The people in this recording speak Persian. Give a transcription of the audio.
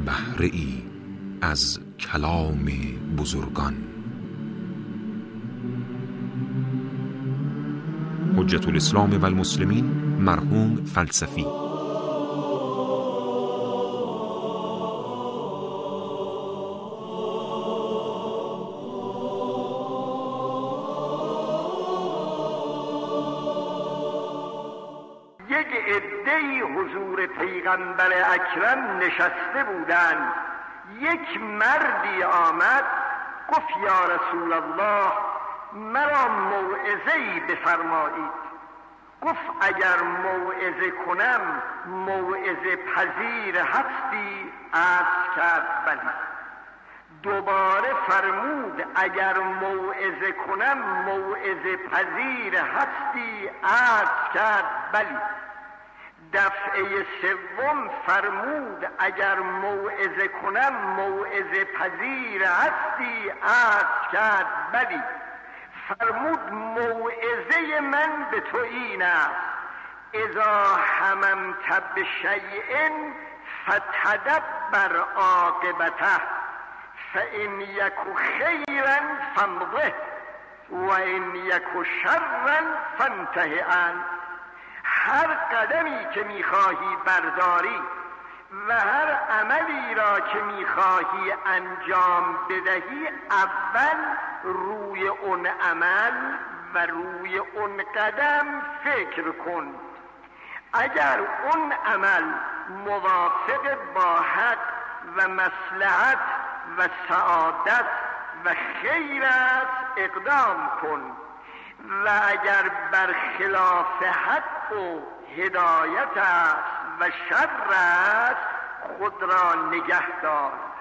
بهره ای از کلام بزرگان. حجت الاسلام و المسلمین مرحوم فلسفی. یک عده‌ای حضور پیغمبر اکرم نشسته بودند. یک مردی آمد گفت یا رسول الله مرا موعظه‌ای بفرمایید. گفت اگر موعظه کنم موعظه پذیر هستی؟ عرض کرد بلی. دوباره فرمود اگر موعظه کنم موعظه پذیر هستی؟ عرض کرد بلی. دفعه سوم فرمود اگر موعظه کنم موعظه پذیر هستی؟ عرض کرد بلی. فرمود موعظه من به تو این است اذا هممت بشیء فتدبر عاقبته فان یک خیرا فامضه و ان یک شرا فانته عنه. هر قدمی که میخواهی برداری و هر عملی را که میخواهی انجام بدهی اول روی اون عمل و روی اون قدم فکر کن. اگر اون عمل موافق با حق و مصلحت و سعادت و خیر است اقدام کن و اگر برخلاف حق و هدایت است و شر است خود را نگه دار.